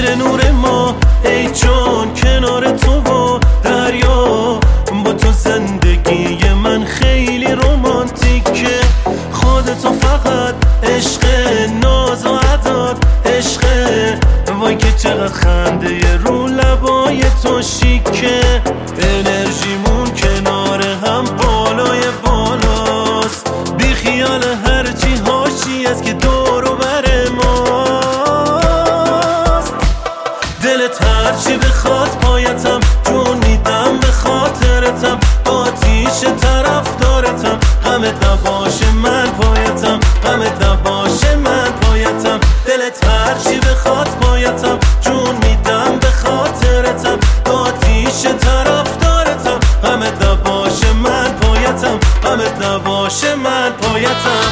میشه نور ما ای جان کنار تو و دریا. با تو زندگی من خیلی رومانتیکه، خودتو فقط عشق، ناز و عداد عشق. وای که چقدر خنده رو لبای تو شیکه، انرژیمون کنار هم بالای بالاست، بی خیال هرچی هاشی است که دور و بر ماست. دلت هرچی بخواد پایتم، جون میدم به خاطرتم، با آتیش طرفدارتم. غمت نباشه من پایتم، غمت نباشه من پایتم. دلت هرچی بخواد پایتم، جون میدم به خاطرتم، با آتیش طرفدارتم. غمت نباشه من پایتم، غمت نباشه من پایتم.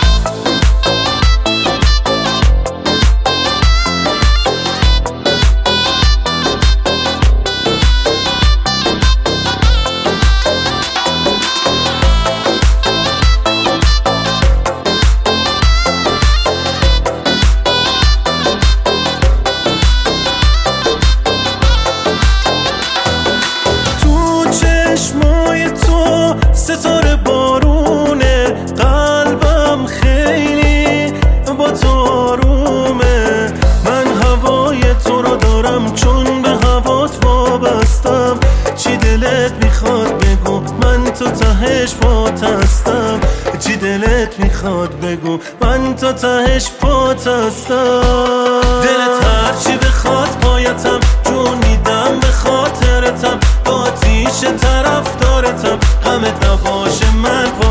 چشمای تو ستاره بارونه، قلبم خیلی با تو آرومه. من هوای تو رو دارم چون به هوات وابستم. چی دلت میخواد بگو من تو تهش پات هستم، چی دلت میخواد بگو من تو تهش پات هستم. دلت هرچی بخواد پایتم، جون میدم به خاطرتم، با آتیش طرفدارتم. غمت نباشه من